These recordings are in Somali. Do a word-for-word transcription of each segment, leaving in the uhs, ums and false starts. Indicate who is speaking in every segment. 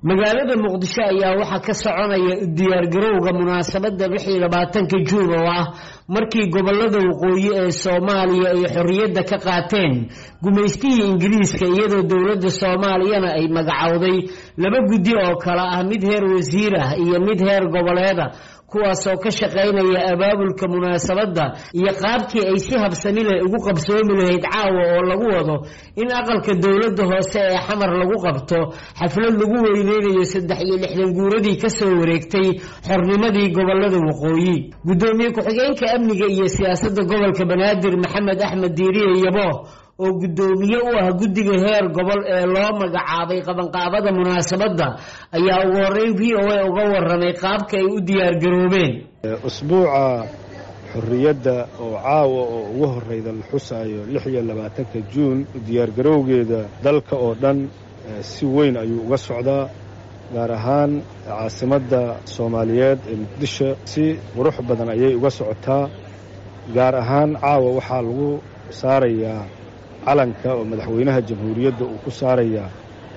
Speaker 1: magaalada muqdisho ayaa waxa ka soconaya diyaar garowga munaasabada lix iyo labaatanka juun oo ah markii gobolada waqooyi ee Soomaaliya ay xorriyadda ka qaateen gumeystihii Ingiriiska iyadoo dawladda Soomaaliyana ay magacawday laba guddi oo kala ah mid heer wasiir ah iyo mid heer goboleeda kuwaas oo ka shaqeynaya abaabulka munaasabada iyo qaabkii ay si habsami leh ugu qabsoomi lahayd caawa oo lagu wado in aqalka dawladda hoose ee xamar lagu qabto xaflad lagu weyneynayo saddex iyo lixdan guuradii ka soo wareegtay xornimadii gobolada waqooyi gudoomiye ku-xigeenka amniga iyo siyaasadda gobolka Banaadir Maxamed Axmed Diiriye Yabo oo gudoomiye u ah guddiga heer gobol ee loo magacaabay qabanqaabada munaasabada ayaa ugu horeyn V O A uga waramay qaabka ay u diyaar garoobeen
Speaker 2: usbuuca xorriyadda oo caawa oo ugu horeyda la xusayo lix iyo labaatanka juun diyaar garowgeeda dalka oo dhan si weyn ayuu uga socdaa gaar ahaan caasimadda Soomaaliyeed ee Muqdisho si qurux badan ayay uga socotaa gaar ahaan caawa waxaa lagu saarayaa calanka oo madaxweynaha jamhuuriyadda uu ku saaraya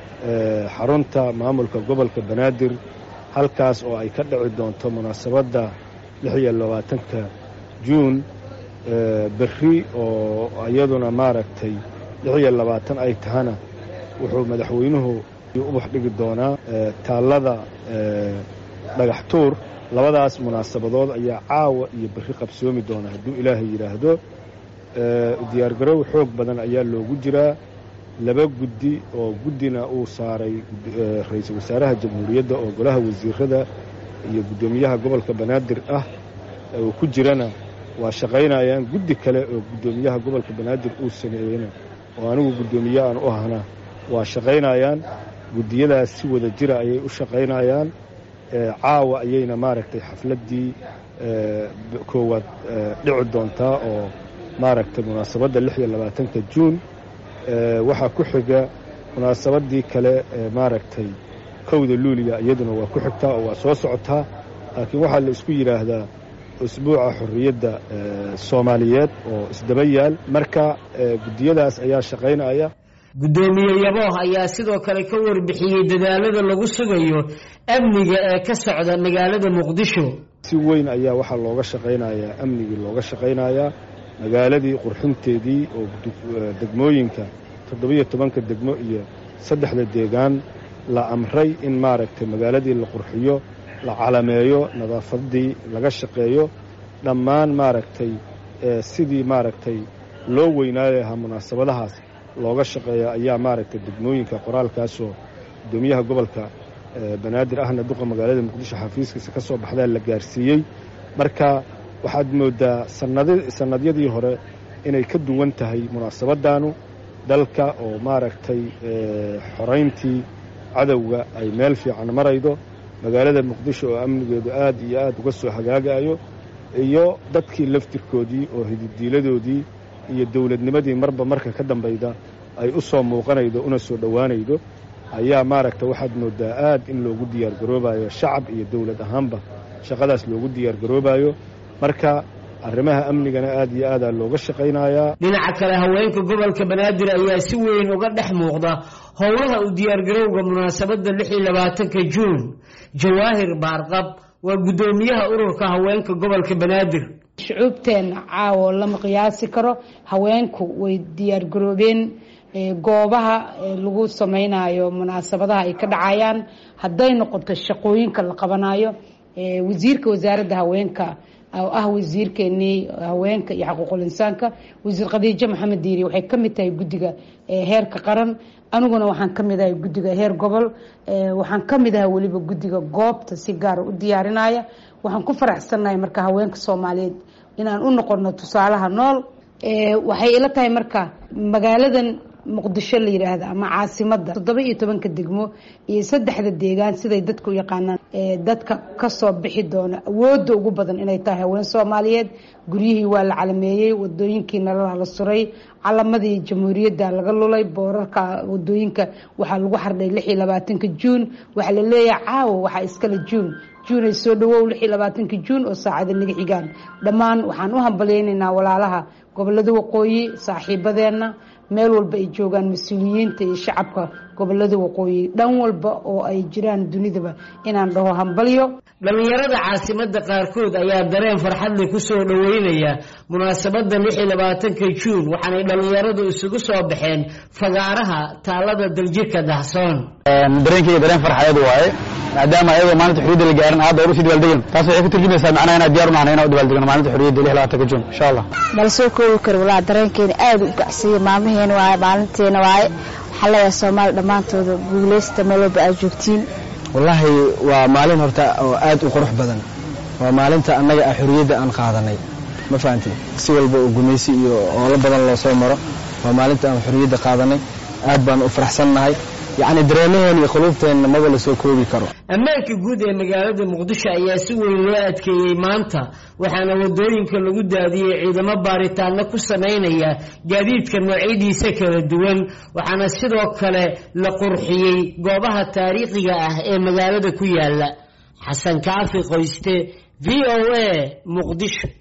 Speaker 2: xarunta maamulka gobolka Banaadir halkaas oo ay ka dhici doonto munaasabada lix iyo labaatanka juun berri oo iyaduna maaragtay lix iyo labaatan ay tahana wuxuu madaxweynuhu u wax dhigi doonaa taalada dhagax tuur labadaas munaasabadood ayaa caawa iyo berri qabsoomi doona hadduu ilaahay yiraahdo diyaar garow xoog badan ayaa loogu jiraa laba guddi oo guddina uu saaray ra'iisul wasaaraha jamhuuriyadda oo golaha wasiirada iyo gudoomiyaha gobolka Banaadir ah oo ku jirana waa shaqeynayaan guddi kale oo gudoomiyaha gobolka Banaadir uu sameeyay oo anigu gudoomiye aan u ahna waa shaqeynayaan guddiyadaas si wada jira ayay u shaqeynayaan caawa ayayna maaragtay xafladii koowaad dhici doontaa oo maaragtay munaasabada lix iyo labaatanka juun waxa ku xiga munaasabadii kale maaragtay kowda luuliga iyaduna waa ku xigtaa oo waa soo socotaa laakiin waxa la isku yiraahdaa usbuuca xorriyadda Soomaaliyeed oo isdaba yaal marka gudiyadaas ayaa shaqeynaya
Speaker 1: gudoomiye Yabo ayaa sidoo kale ka warbixiyay dadaalada lagu sugayo amniga ee ka socda magaalada Muqdisho
Speaker 2: si weyn ayaa waxa looga shaqeynayaa amniga looga shaqeynayaa magaaladii qurxinteedii oo degmooyinka toddoba iyo tobanka degmo iyo saddexda deegaan la amray in maaragtay magaaladii la qurxiyo la calameeyo nadaafadii laga shaqeeyo dhammaan maaragtay sidii maaragtay loo weynaayo munaasabadahaas looga shaqeeyo ayaa maaragtay degmooyinka qoraalkaas oo gudoomiyaha gobolka Banaadir ahna duqa magaalada Muqdisho xafiiskiisa ka soo baxday la gaarsiiyay marka waxaad moodaa sanadiyadii hore inay ka duwan tahay munaasabadaanu dalka oo maaragtay xoreyntii cadawga ay meel fiican maraydo magaalada Muqdisho oo amnigeedu aad iyo aad uga soo hagaagayo iyo dadkii laftirkoodii oo hididiiladoodii iyo dawladnimadii marba marka ka dambayda ay u soo muuqanaydo una soo dhawaanaydo ayaa maaragtay waxaad moodaa aad in loogu diyaar garoobayo shacab iyo dawlad ahaanba shaqadaas loogu diyaar garoobayo marka arrimaha amnigana aad iyo aad looga shaqeynayaa
Speaker 1: dhinaca kale haweenka gobolka Banaadir ayaa si weyn uga dhex muuqda howlaha u diyaar garowga munaasabada lix iyo labaatanka juun Jawaahir Baarqab waa gudoomiyaha ururka haweenka gobolka Banaadir
Speaker 3: shucuubteena caawo lama qiyaasi karo haweenku way diyaar garoobeen goobaha lagu sameynayo munaasabadaha ay ka dhacayaan haday noqoto shaqooyinka la qabanayo wasiirka wasaaradda haweenka oo ah wasiirkeennii haweenka iyo xuquuqul insaanka wasiir Khadiija Maxamed Diiri waxay ka mid tahay guddiga heerka qaran aniguna waxaan ka mid ahay guddiga heer gobol waxaan ka mid ahay waliba guddiga goobta si gaar u diyaarinaya waxaan ku faraxsanahay marka haweenka Soomaaliyeed inaan u noqono tusaalaha nool waxay ila tahay marka magaaladan Muqdisho la yiraahdo ama caasimadda toddoba iyo tobanka degmo iyo saddexda deegaan siday dadku yaqaanaan dadka ka soo bixi doona awoodda ugu badan inay tahay haween Soomaaliyeed guryihii waa la calameeyay wadooyinkii nalala la suray calamadii jamhuuriyadda laga lulay boorarka wadooyinka waxa lagu xardhay lix iyo labaatanka juun waxa la leeyahay caawa waxa iskala juun juun ay soo dhawow lix iyo labaatanka juun oo saacada naga xigaan dhammaan waxaan u hambaleynaynaa walaalaha gobolada waqooyi saaxiibadeena meel walba ay joogaan mas'uuliyiinta iyo shacabka gobolada waqooyi dhan walba oo ay jiraan dunidaba inaan dhaho hambalyo.
Speaker 1: dhalinyarada caasimada qaarkood ayaa dareen farxad leh ku soo dhaweynaya munaasabada lix iyo labaatanka juun waxaanay dhalinyaradu isugu soo baxeen fagaaraha taalada daljirka Dahsoon.
Speaker 4: dareenkii dareen farxadeed waaye maadaama ayaga maalinta xurriyadda la gaarin aad u sidii daldegan taas waxay ku turjumaysaa macnaha in diyaar u nahay inaan u dabaaldegno maalinta xurriyadda lix iyo labaatanka juun insha Allah.
Speaker 5: bal soo koobi karo walaa dareenkeena aad u kacsiyo maamaheena waaye maalinteena waaye waxa la Soomaali dhamaantooda guuleysta meel walba aad joogtiin.
Speaker 4: wallahi waa maalin horta oo aad u qurux badan waa maalinta annaga ah xurriyadda aan qaadanay ma fahantiin si walba oo gumeysi iyo oo la badan loo soo maro waa maalinta aan xurriyadda qaadanay aad baan u faraxsanahay يعني درeeneen iyo qulubteen ma wala soo koobi karo.
Speaker 1: Ammaanka guud ee magaalada Muqdisho ayaa si weyn loo adkeeyay maanta waxaana wadooyinka lagu daadiyay ciidamo baaritaano ku sameynaya gaadiidka noocyadiisa kala duwan waxaana sidoo kale la qurxiyay goobaha taariikhiga ah ee magaalada ku yaala. Xasan Kaafi Qoyste V O A Muqdisho.